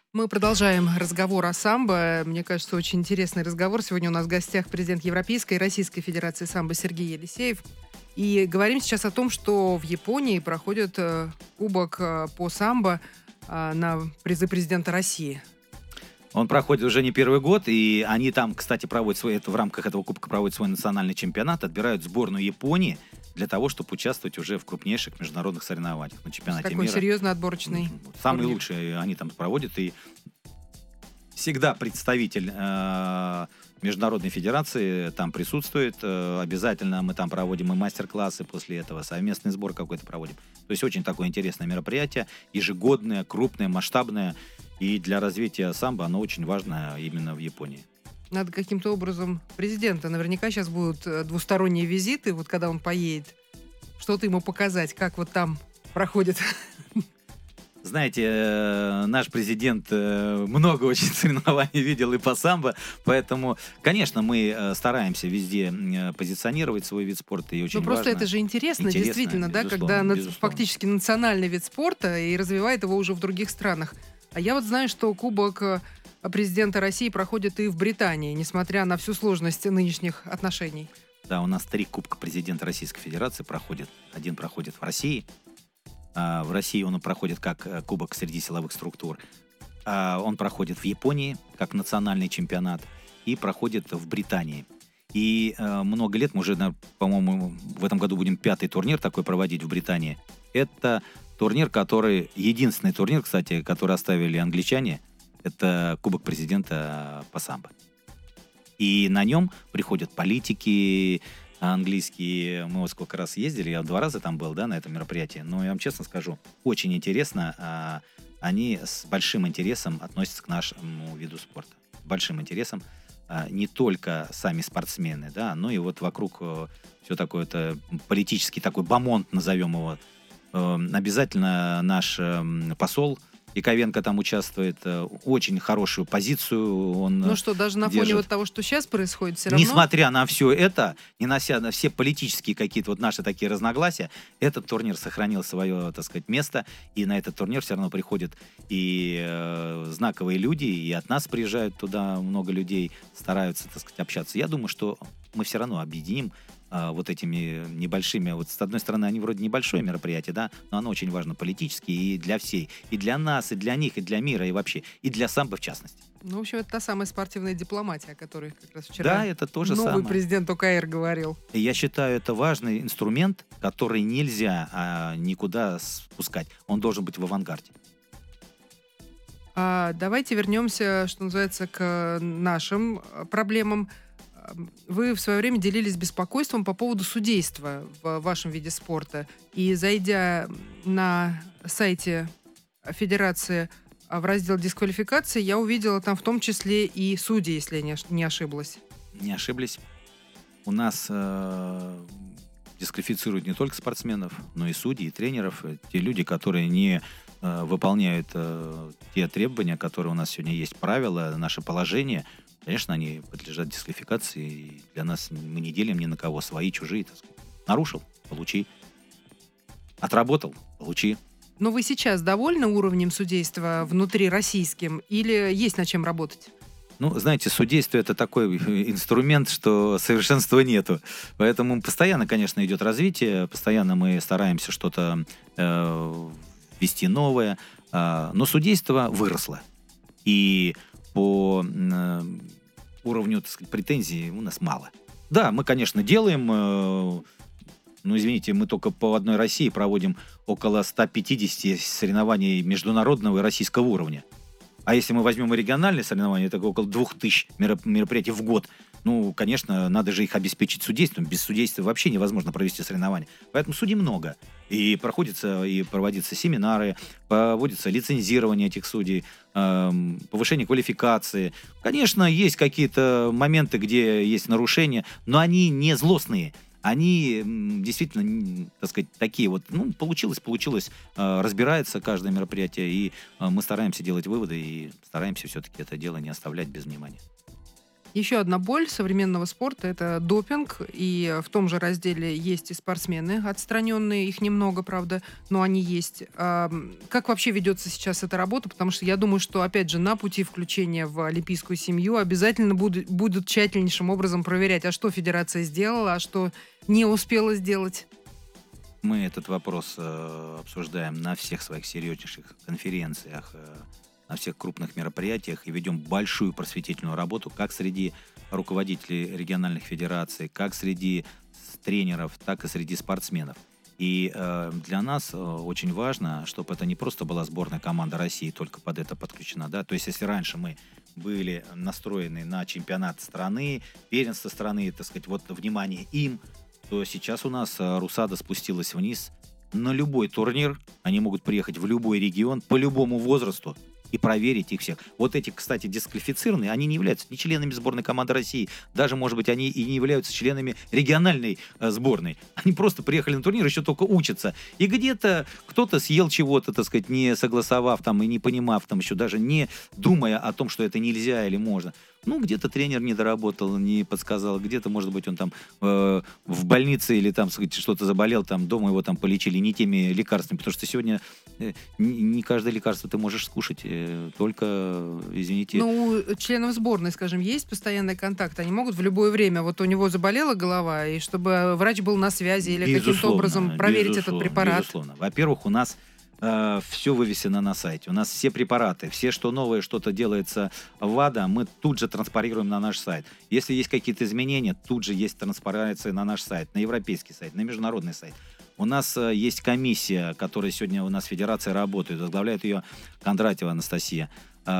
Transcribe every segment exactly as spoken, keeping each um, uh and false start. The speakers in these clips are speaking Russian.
Мы продолжаем разговор о самбо. Мне кажется, очень интересный разговор. Сегодня у нас в гостях президент Европейской и Российской Федерации самбо Сергей Елисеев. И говорим сейчас о том, что в Японии проходит э, кубок э, по самбо э, на призы президента России. Он проходит уже не первый год, и они там, кстати, проводят свой, это в рамках этого кубка проводят свой национальный чемпионат, отбирают сборную Японии для того, чтобы участвовать уже в крупнейших международных соревнованиях на чемпионате Такой мира. серьезный отборочный Самые турнир. лучшие они там проводят, и всегда представитель э, Международной Федерации там присутствует. Э, обязательно мы там проводим и мастер-классы после этого, совместный сбор какой-то проводим. То есть очень такое интересное мероприятие, ежегодное, крупное, масштабное. И для развития самбо оно очень важно именно в Японии. Надо каким-то образом президента. Наверняка сейчас будут э, двусторонние визиты, вот когда он поедет. Что-то ему показать, как вот там проходит. Знаете, э, наш президент э, много очень соревнований видел и по самбо, поэтому, конечно, мы э, стараемся везде э, позиционировать свой вид спорта, и очень Ну, просто важно. это же интересно, Интересно, действительно, да, безусловно, когда на- безусловно. фактически национальный вид спорта и развивает его уже в других странах. А я вот знаю, что Кубок э, президента России проходит и в Британии, несмотря на всю сложность нынешних отношений. Да, у нас три кубка президента Российской Федерации проходят. Один проходит в России. А в России он проходит как э, кубок среди силовых структур. А он проходит в Японии как национальный чемпионат и проходит в Британии. И э, много лет, мы уже, на- по-моему, в этом году будем пятый турнир такой проводить в Британии. Это турнир, который, единственный турнир, кстати, который оставили англичане, это Кубок президента по самбо. И на нем приходят политики английские. Мы вот сколько раз ездили, я два раза там был, да, на этом мероприятии. Но я вам честно скажу, очень интересно. а, Они с большим интересом относятся к нашему виду спорта. С большим интересом. а, Не только сами спортсмены, да, но и вот вокруг все такое это политический такой бомонд, назовем его. Э, Обязательно наш эм, посол Яковенко там участвует. э, Очень хорошую позицию он Ну э, что, даже на фоне держит. вот того, что сейчас происходит, все равно... Несмотря на все это, не нося на все политические какие-то вот наши такие разногласия, этот турнир сохранил свое, так сказать, место, и на этот турнир все равно приходят и э, знаковые люди, и от нас приезжают туда много людей, стараются, так сказать, общаться. Я думаю, что мы все равно объединим э, вот этими небольшими, вот с одной стороны, они вроде небольшое мероприятие, да, но оно очень важно политически и для всей, и для нас, и для них, и для мира, и вообще, и для самбо в частности. Ну, в общем, это та самая спортивная дипломатия, о которой как раз вчера Да, это то же новый самое. президент ОКР говорил. И я считаю, это важный инструмент, который нельзя а, никуда спускать. Он должен быть в авангарде. А давайте вернемся, что называется, к нашим э, проблемам. А, Вы в свое время делились беспокойством по поводу судейства в вашем виде спорта. И зайдя на сайте Федерации а, в раздел дисквалификации, я увидела там в том числе и судьи, если я не ош- не ошиблась. Не ошиблись. У нас э, дисквалифицируют не только спортсменов, но и судей, и тренеров. Э, Те люди, которые не э, выполняют э, те требования, которые у нас сегодня есть, правила, наше положение, конечно, они подлежат дисквалификации. И для нас мы не делим ни на кого, свои, чужие. Так сказать. Нарушил — получи. Отработал — получи. Но вы сейчас довольны уровнем судейства внутри российским или есть над чем работать? Ну, знаете, судейство — это такой инструмент, что совершенства нету. Поэтому постоянно, конечно, идет развитие, постоянно мы стараемся что-то э, ввести новое, э, но судейство выросло. И по э, уровню, так сказать, претензий у нас мало. Да, мы, конечно, делаем... Э, ну, извините, мы только по одной России проводим около ста пятидесяти соревнований международного и российского уровня. А если мы возьмем и региональные соревнования, это около двух тысяч мероп- мероприятий в год. Ну, конечно, надо же их обеспечить судейством. Без судейства вообще невозможно провести соревнования. Поэтому судей много. И проходятся, и проводятся семинары, проводится лицензирование этих судей, эм, повышение квалификации. Конечно, есть какие-то моменты, где есть нарушения, но они не злостные. Они м, действительно, м, так сказать, такие вот, ну, получилось, получилось, э, разбирается каждое мероприятие, и э, мы стараемся делать выводы, и стараемся все-таки это дело не оставлять без внимания. Еще одна боль современного спорта — это допинг. И в том же разделе есть и спортсмены отстраненные. Их немного, правда, но они есть. А как вообще ведется сейчас эта работа? Потому что я думаю, что, опять же, на пути включения в олимпийскую семью обязательно будут, будут тщательнейшим образом проверять, а что федерация сделала, а что не успела сделать. Мы этот вопрос э, обсуждаем на всех своих серьезнейших конференциях, э, на всех крупных мероприятиях и ведем большую просветительную работу как среди руководителей региональных федераций, как среди тренеров, так и среди спортсменов. И э, для нас э, очень важно, чтобы это не просто была сборная команда России, только под это подключена. Да? То есть если раньше мы были настроены на чемпионат страны, первенство страны, так сказать, вот внимание им, то сейчас у нас РУСАДА спустилась вниз. На любой турнир они могут приехать в любой регион по любому возрасту и проверить их всех. Вот эти, кстати, дисквалифицированные, они не являются ни членами сборной команды России, даже, может быть, они и не являются членами региональной э, сборной. Они просто приехали на турнир, еще только учатся. И где-то кто-то съел чего-то, так сказать, не согласовав там и не понимав, там еще даже не думая о том, что это нельзя или можно. Ну, где-то тренер не доработал, не подсказал, где-то, может быть, он там э, в больнице или там, сказать, что-то заболел, там дома его там полечили не теми лекарствами, потому что сегодня э, не, не каждое лекарство ты можешь скушать, э, только, извините... Ну, у членов сборной, скажем, есть постоянный контакт, они могут в любое время, вот у него заболела голова, и чтобы врач был на связи или безусловно, каким-то образом проверить этот препарат. Безусловно. Во-первых, у нас все вывесено на сайте. У нас все препараты, все, что новое, что-то делается в ВАДА, мы тут же транспарируем на наш сайт. Если есть какие-то изменения, тут же есть транспарация на наш сайт, на европейский сайт, на международный сайт. У нас есть комиссия, которая сегодня у нас федерация работает, возглавляет ее Кондратьева Анастасия.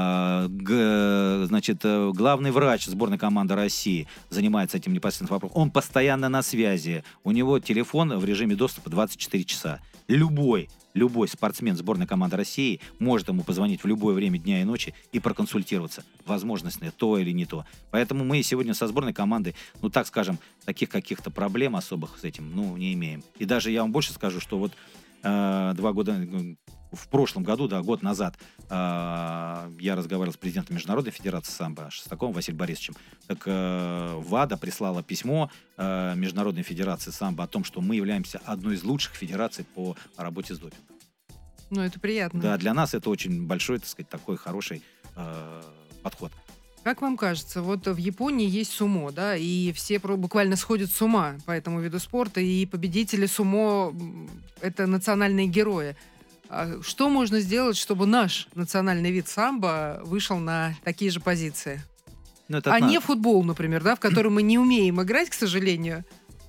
Значит, главный врач сборной команды России занимается этим непосредственно вопросом. Он постоянно на связи. У него телефон в режиме доступа двадцать четыре часа. Любой, любой спортсмен сборной команды России может ему позвонить в любое время дня и ночи и проконсультироваться. Возможность ли то или не то. Поэтому мы сегодня со сборной командой, ну так скажем, таких каких-то проблем особых с этим, ну, не имеем. И даже я вам больше скажу, что вот э, два года... В прошлом году, да, год назад, э, я разговаривал с президентом Международной Федерации самбо Шестаковым Василием Борисовичем. Так э, ВАДА прислала письмо э, Международной Федерации самбо о том, что мы являемся одной из лучших федераций по работе с допингом. Ну, это приятно. Да, для нас это очень большой, так сказать, такой хороший э, подход. Как вам кажется, вот в Японии есть сумо, да, и все буквально сходят с ума по этому виду спорта, и победители сумо — это национальные герои. Что можно сделать, чтобы наш национальный вид самбо вышел на такие же позиции? Ну, а не футбол, например, да, в который мы не умеем играть, к сожалению.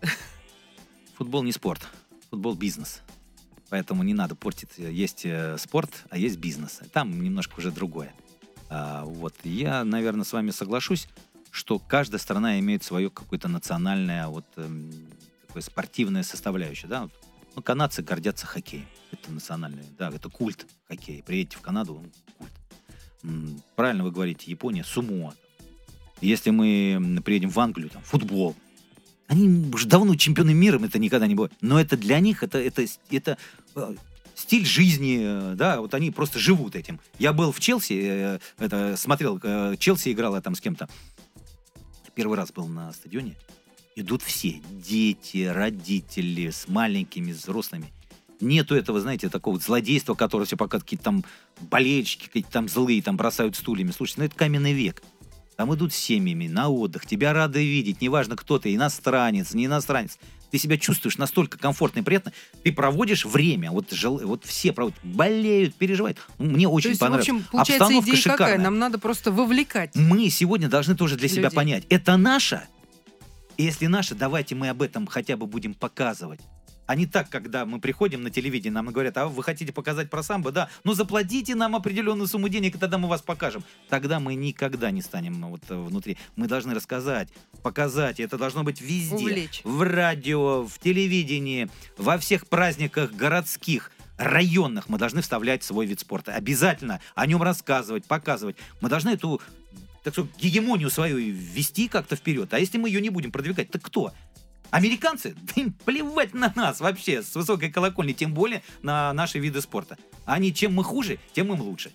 Футбол не спорт, футбол бизнес. Поэтому не надо портить. Есть спорт, а есть бизнес. Там немножко уже другое. А, вот. Я, наверное, с вами соглашусь, что каждая страна имеет свое какое-то национальное, вот, эм, такое спортивное составляющее. Да? Ну, канадцы гордятся хоккеем. Это национальный, да, это культ хоккея. Приедете в Канаду, культ. М-м, правильно вы говорите, Япония, сумо. Если мы приедем в Англию, там, футбол. Они уже давно чемпионы мира, это никогда не будет. Но это для них, это, это, это э, стиль жизни, э, да, вот они просто живут этим. Я был в Челси, э, это, смотрел, э, Челси играла там с кем-то. Первый раз был на стадионе. Идут все, дети, родители, с маленькими, взрослыми. Нету этого, знаете, такого злодейства, которое все пока какие-то там болельщики, какие-то там злые, там бросают стульями. Слушайте, ну это каменный век. Там идут с семьями на отдых, тебя рады видеть, неважно кто ты, иностранец, не иностранец. Ты себя чувствуешь настолько комфортно и приятно, ты проводишь время, вот, жел... вот все проводят, болеют, переживают. Мне очень понравилось. В общем, получается, обстановка идея шикарная. Какая? Нам надо просто вовлекать. Мы сегодня должны тоже для себя людей. понять, это наше. И если наше, давайте мы об этом хотя бы будем показывать. А не так, когда мы приходим на телевидение, нам говорят, а вы хотите показать про самбо? Да, ну заплатите нам определенную сумму денег, и тогда мы вас покажем. Тогда мы никогда не станем вот внутри. Мы должны рассказать, показать, и это должно быть везде. Увлечь. В радио, в телевидении, во всех праздниках городских, районных мы должны вставлять свой вид спорта. Обязательно о нем рассказывать, показывать. Мы должны эту, так сказать, гегемонию свою ввести как-то вперед. А если мы ее не будем продвигать, то кто? Американцы? Да им плевать на нас вообще с высокой колокольни, тем более на наши виды спорта. Они, чем мы хуже, тем им лучше.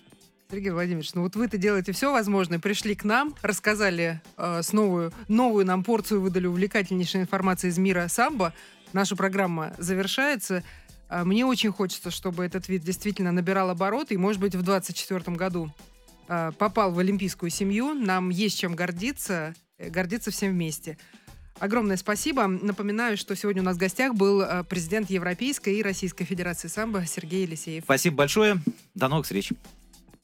Сергей Владимирович, ну вот вы-то делаете все возможное, пришли к нам, рассказали э, с новую, новую нам порцию, выдали увлекательнейшей информации из мира самбо. Наша программа завершается. Э, мне очень хочется, чтобы этот вид действительно набирал обороты, и, может быть, в двадцать четвёртом году э, попал в олимпийскую семью. Нам есть чем гордиться, э, гордиться всем вместе. Огромное спасибо. Напоминаю, что сегодня у нас в гостях был э, президент Европейской и Российской Федерации самбо Сергей Елисеев. Спасибо большое. До новых встреч.